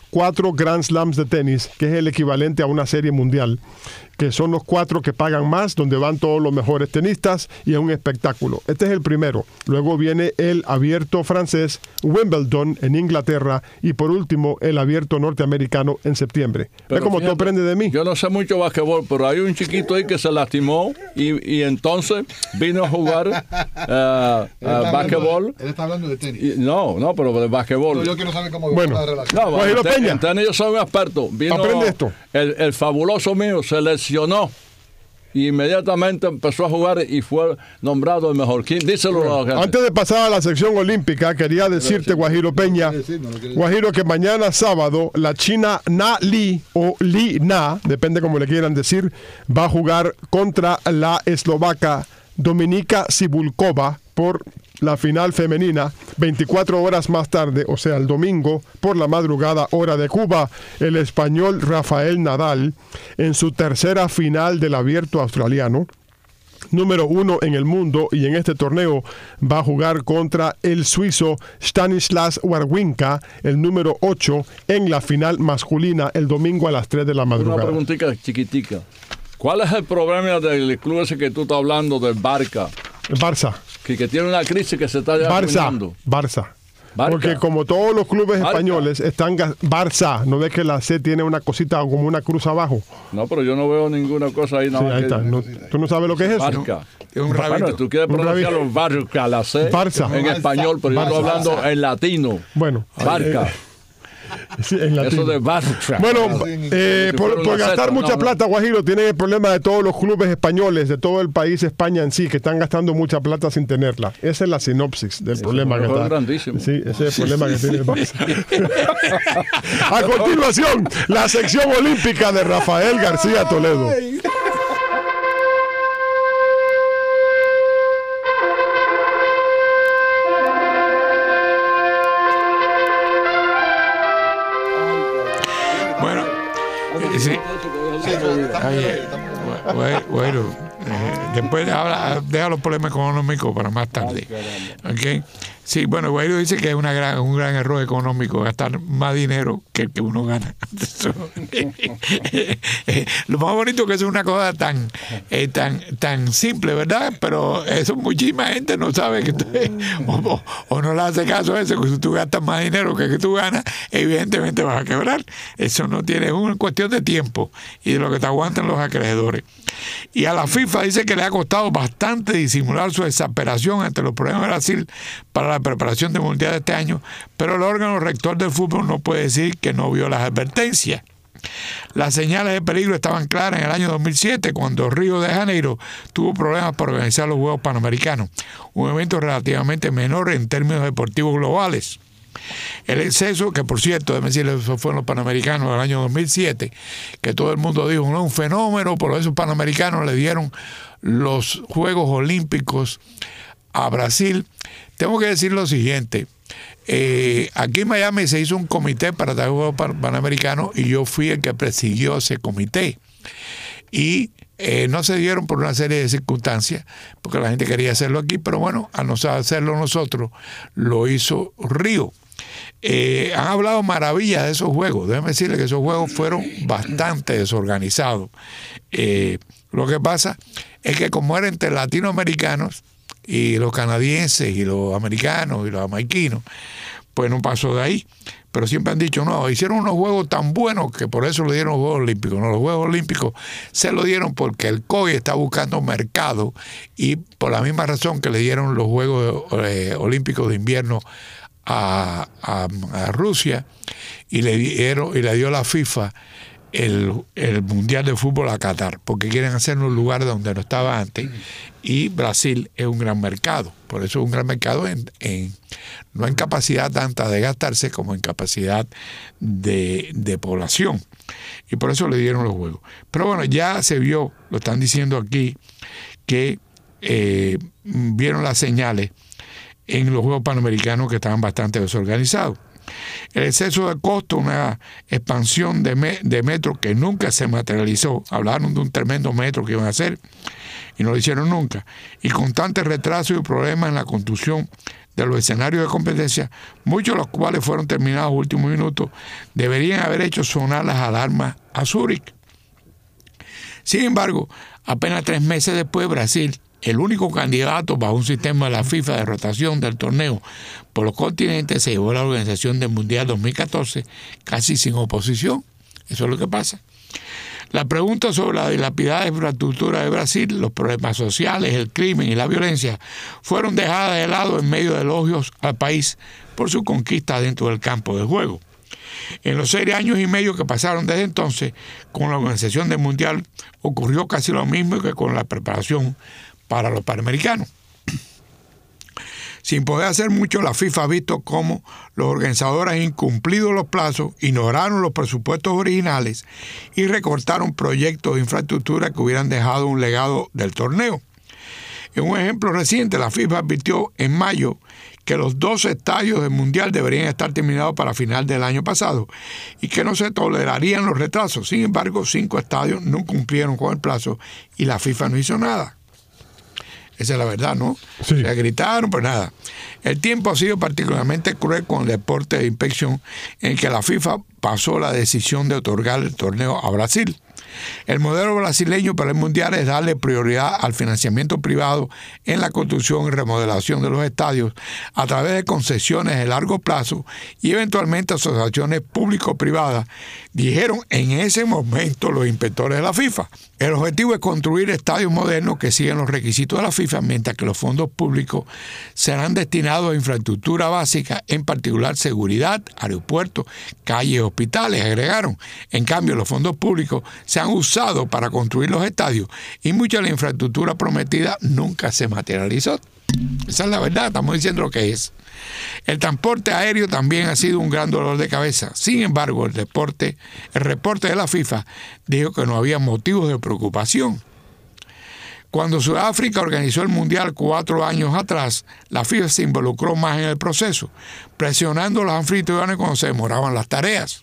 cuatro Grand Slams de tenis, que es el equivalente a una serie mundial, que son los cuatro que pagan más, donde van todos los mejores tenistas y es un espectáculo. Este es el primero. Luego viene el abierto francés, Wimbledon en Inglaterra y por último el abierto norteamericano en septiembre. ¿Ves cómo tú aprendes de mí? Yo no sé mucho basquetbol, pero hay un chiquito ahí que se lastimó y, y entonces vino a jugar uh, uh, basquetbol. Él está hablando de tenis. Y, no, no, pero de basquetbol. No, yo quiero saber cómo bueno, va la relación. No, Guajiro en, Peña. en tenis yo soy un experto. Vino Aprende esto. El, el fabuloso mío se lesionó. Y inmediatamente empezó a jugar y fue nombrado el mejor. ¿Quién? Díselo a la gente. Antes de pasar a la sección olímpica, quería decirte, Guajiro Peña, Guajiro, que mañana sábado la China Na Li o Li Na, depende como le quieran decir, va a jugar contra la eslovaca Dominika Cibulkova por la final femenina. Veinticuatro horas más tarde, o sea, el domingo, por la madrugada, hora de Cuba, el español Rafael Nadal, en su tercera final del Abierto Australiano, número uno en el mundo, y en este torneo va a jugar contra el suizo Stanislas Wawrinka, el número ocho, en la final masculina el domingo a las tres de la madrugada. Una preguntita chiquitica. ¿Cuál es el problema del club ese que tú estás hablando, del Barca? El Barça. Que, que tiene una crisis que se está arruinando. Barça. Barca. Porque como todos los clubes Barca. españoles están... Barça. ¿No ves que la C tiene una cosita como una cruz abajo? No, pero yo no veo ninguna cosa ahí. Nada Sí, ahí que... está. No, ¿tú no sabes lo que es eso? Barca. Es un rabito. Bueno, tú quieres Un pronunciar rabito. los Barca, la C Barça. en español, pero yo estoy Barça. hablando en latino. Bueno. Barca. eh, sí, en latino. Eso de Barca. Bueno, eh, por, por gastar mucha plata, Guajiro, tienen el problema de todos los clubes españoles, de todo el país, España en sí, que están gastando mucha plata sin tenerla. Esa es la sinopsis del Eso problema es que está. grandísimo. Sí, ese es el problema que tiene el Barça. A continuación, la sección olímpica de Rafael García Toledo. Bueno, eh, sí. Oye, bueno, bueno, eh, después habla, deja los problemas económicos para más tarde. ¿Okay? Sí, bueno, Guairo dice que es una gran, un gran error económico gastar más dinero que el que uno gana. Eso, lo más bonito que es una cosa tan eh, tan tan simple, ¿verdad? Pero eso muchísima gente no sabe que tú, o, o, o no le hace caso a eso, que si tú gastas más dinero que que tú ganas, evidentemente vas a quebrar. Eso no tiene, es una cuestión de tiempo y de lo que te aguantan los acreedores. Y a la FIFA dice que le ha costado bastante disimular su exasperación ante los problemas de Brasil para la preparación del Mundial de este año, pero el órgano rector del fútbol no puede decir que no vio las advertencias. Las señales de peligro estaban claras en el año dos mil siete, cuando Río de Janeiro tuvo problemas para organizar los Juegos Panamericanos, un evento relativamente menor en términos deportivos globales. El exceso, que por cierto, déjame decirle, eso fue en los Panamericanos del año dos mil siete, que todo el mundo dijo, no, un fenómeno, pero esos Panamericanos le dieron los Juegos Olímpicos a Brasil. Tengo que decir lo siguiente, eh, aquí en Miami se hizo un comité para traer Juegos Panamericanos y yo fui el que presidió ese comité. Y eh, no se dieron por una serie de circunstancias, porque la gente quería hacerlo aquí, pero bueno, al no hacerlo nosotros, lo hizo Río. Eh, han hablado maravillas de esos juegos. Déjeme decirle que esos juegos fueron bastante desorganizados. Eh, lo que pasa es que como era entre latinoamericanos y los canadienses y los americanos y los jamaiquinos, pues no pasó de ahí. Pero siempre han dicho, no, hicieron unos juegos tan buenos que por eso le dieron los Juegos Olímpicos. No, los Juegos Olímpicos se lo dieron porque el C O I está buscando mercado y por la misma razón que le dieron los Juegos eh, Olímpicos de invierno a, a, a Rusia y le dieron y le dio la FIFA el, el Mundial de Fútbol a Qatar, porque quieren hacerlo en un lugar donde no estaba antes, y Brasil es un gran mercado. Por eso es un gran mercado en, en no en capacidad tanta de gastarse como en capacidad de, de población, y por eso le dieron los juegos. Pero bueno, ya se vio, lo están diciendo aquí, que eh, vieron las señales en los Juegos Panamericanos que estaban bastante desorganizados. El exceso de costo, una expansión de, me, de metro que nunca se materializó. Hablaron de un tremendo metro que iban a hacer y no lo hicieron nunca. Y constantes retrasos y problemas en la construcción de los escenarios de competencia, muchos de los cuales fueron terminados en últimos minutos, deberían haber hecho sonar las alarmas a Zúrich. Sin embargo, apenas tres meses después, Brasil, el único candidato bajo un sistema de la FIFA de rotación del torneo por los continentes, se llevó a la organización del Mundial dos mil catorce casi sin oposición. Eso es lo que pasa. La pregunta sobre la dilapidada infraestructura de Brasil, los problemas sociales, el crimen y la violencia fueron dejadas de lado en medio de elogios al país por su conquista dentro del campo de juego. En los seis años y medio que pasaron desde entonces, con la organización del Mundial ocurrió casi lo mismo que con la preparación para los Panamericanos. Sin poder hacer mucho, la FIFA ha visto cómo los organizadores han incumplido los plazos, ignoraron los presupuestos originales y recortaron proyectos de infraestructura que hubieran dejado un legado del torneo. En un ejemplo reciente, la FIFA advirtió en mayo que los dos estadios del Mundial deberían estar terminados para final del año pasado y que no se tolerarían los retrasos. Sin embargo, cinco estadios no cumplieron con el plazo y la FIFA no hizo nada. Esa es la verdad, ¿no? Sí. Se gritaron, pero nada. El tiempo ha sido particularmente cruel con el deporte de inspección, en que la FIFA pasó la decisión de otorgar el torneo a Brasil. El modelo brasileño para el Mundial es darle prioridad al financiamiento privado en la construcción y remodelación de los estadios a través de concesiones de largo plazo y eventualmente asociaciones público-privadas, dijeron en ese momento los inspectores de la FIFA. El objetivo es construir estadios modernos que siguen los requisitos de la FIFA, mientras que los fondos públicos serán destinados a infraestructura básica, en particular seguridad, aeropuertos, calles, hospitales, agregaron. En cambio, los fondos públicos se han usado para construir los estadios y mucha de la infraestructura prometida nunca se materializó. Esa es la verdad, estamos diciendo lo que es. El transporte aéreo también ha sido un gran dolor de cabeza. Sin embargo, el deporte, el reporte de la FIFA dijo que no había motivos de preocupación. Cuando Sudáfrica organizó el Mundial cuatro años atrás, la FIFA se involucró más en el proceso, presionando a los anfitriones cuando se demoraban las tareas.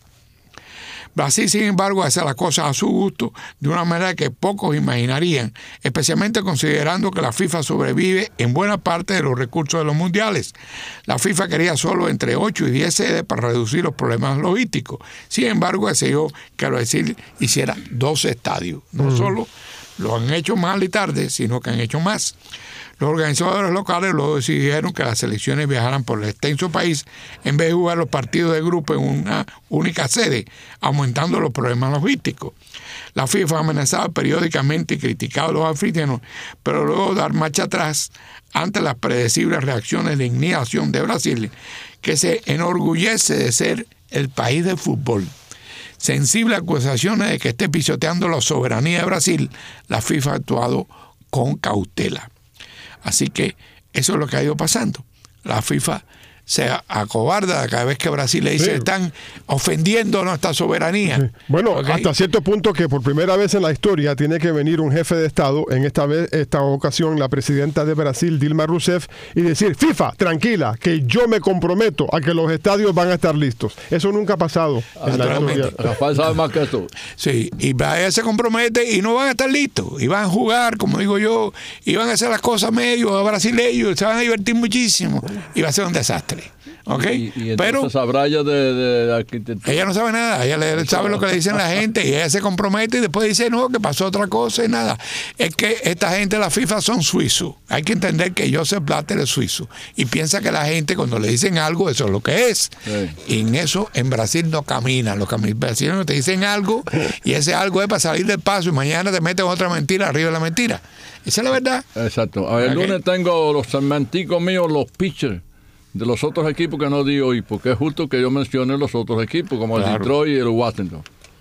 Brasil, sin embargo, hace las cosas a su gusto de una manera que pocos imaginarían, especialmente considerando que la FIFA sobrevive en buena parte de los recursos de los mundiales. La FIFA quería solo entre ocho y diez sedes para reducir los problemas logísticos. Sin embargo, decidió que Brasil hiciera doce estadios. No mm. solo lo han hecho mal y tarde, sino que han hecho más. Los organizadores locales luego decidieron que las selecciones viajaran por el extenso país en vez de jugar los partidos de grupo en una única sede, aumentando los problemas logísticos. La FIFA amenazaba periódicamente y criticaba a los anfitriones, pero luego dar marcha atrás ante las predecibles reacciones de indignación de Brasil, que se enorgullece de ser el país del fútbol. Sensible a acusaciones de que esté pisoteando la soberanía de Brasil, la FIFA ha actuado con cautela. Así que eso es lo que ha ido pasando. La FIFA se acobarda cada vez que Brasil le dice, sí, están ofendiendo nuestra soberanía. Sí. Bueno, ¿okay? Hasta cierto punto que por primera vez en la historia tiene que venir un jefe de Estado, en esta vez, esta ocasión la presidenta de Brasil, Dilma Rousseff, y decir, FIFA, tranquila, que yo me comprometo a que los estadios van a estar listos. Eso nunca ha pasado en la historia. Rafael sabe más que tú. Sí, y ella se compromete y no van a estar listos. Y van a jugar, como digo yo, y van a hacer las cosas medio brasileños, se van a divertir muchísimo. Y va a ser un desastre. Okay. Y, y pero sabrá ella de, de, de arquitectura. Ella no sabe nada, ella le, sabe lo que le dicen la gente y ella se compromete y después dice no, que pasó otra cosa y nada. Es que esta gente de la FIFA son suizos. Hay que entender que Joseph Blatter es suizo y piensa que la gente cuando le dicen algo eso es lo que es. Sí. Y en eso en Brasil no caminan. Los brasileños te dicen algo y ese algo es para salir del paso y mañana te meten otra mentira arriba de la mentira. Esa es la verdad. Exacto. A ver, el okay. lunes tengo los segmenticos míos, los pitchers de los otros equipos que no di hoy, porque es justo que yo mencione los otros equipos, como claro. el Detroit y el Washington.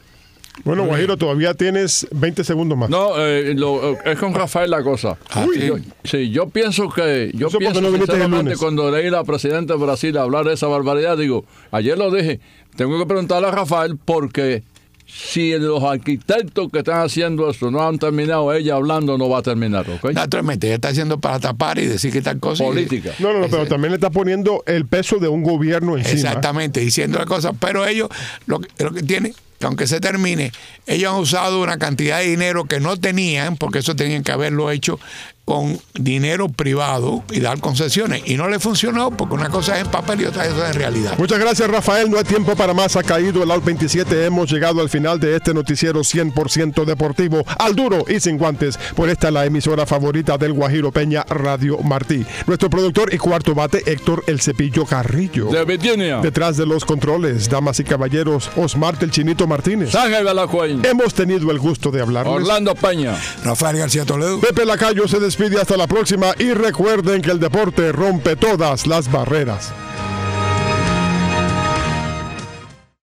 Bueno, Guajiro, todavía tienes veinte segundos más. No, eh, lo, es con Rafael la cosa. Ah, sí. Yo, sí, yo pienso que, yo Eso pienso no sinceramente cuando leí a la presidenta de Brasil hablar de esa barbaridad, digo, ayer lo dije, tengo que preguntarle a Rafael porque si los arquitectos que están haciendo esto no han terminado, ella hablando no va a terminar, ¿ok? Naturalmente, ella está haciendo para tapar y decir que tal cosa. Política. No, no, no, pero también le está poniendo el peso de un gobierno encima. Exactamente, diciendo las cosas. Pero ellos, lo que, lo que tienen, que aunque se termine, ellos han usado una cantidad de dinero que no tenían, porque eso tenían que haberlo hecho con dinero privado y dar concesiones. Y no le funcionó porque una cosa es en papel y otra cosa es en realidad. Muchas gracias, Rafael. No hay tiempo para más. Ha caído el Out veintisiete. Hemos llegado al final de este noticiero cien por ciento deportivo, al duro y sin guantes. Por esta la emisora favorita del Guajiro Peña, Radio Martí. Nuestro productor y cuarto bate, Héctor El Cepillo Carrillo. De Virginia. Detrás de los controles, damas y caballeros, Osmar el Chinito Martínez. Ángel Balacuén. Hemos tenido el gusto de hablarles. Orlando Peña. Rafael García Toledo. Pepe Lacayo se despide hasta la próxima y recuerden que el deporte rompe todas las barreras.